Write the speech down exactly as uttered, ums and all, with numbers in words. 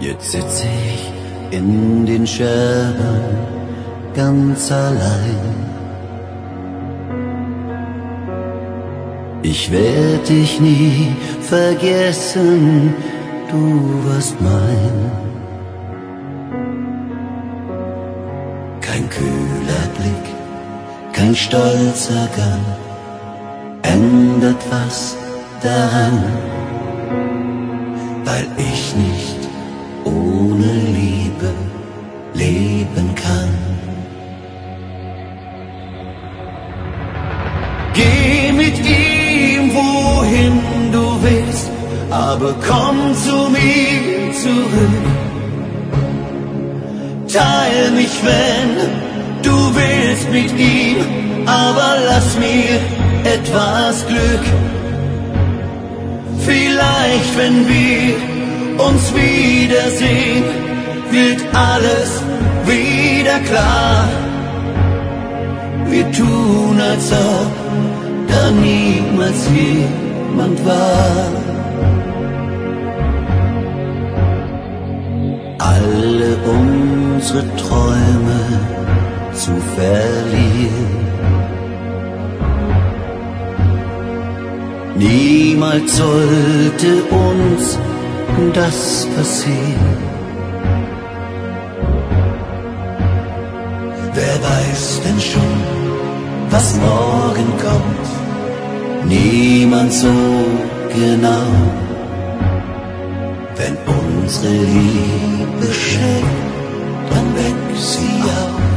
Jetzt sitz ich in den Scherben ganz allein. Ich werd dich nie vergessen, du warst mein. Kein kühler Blick, kein stolzer Gang ändert was daran, weil ich nicht ohne Liebe leben kann. Geh mit ihm, wohin du willst, aber komm zu mir zurück. Teil mich, wenn du willst, mit ihm, aber lass mir etwas Glück. Vielleicht, wenn wir uns wiedersehen, wird alles wieder klar. Wir tun, als ob da niemals jemand war. Alle unsere Träume zu verlieren, niemals sollte uns das passieren. Wer weiß denn schon, was morgen kommt? Niemand so genau. Wenn unsere Liebe schlägt, dann wächst sie auf.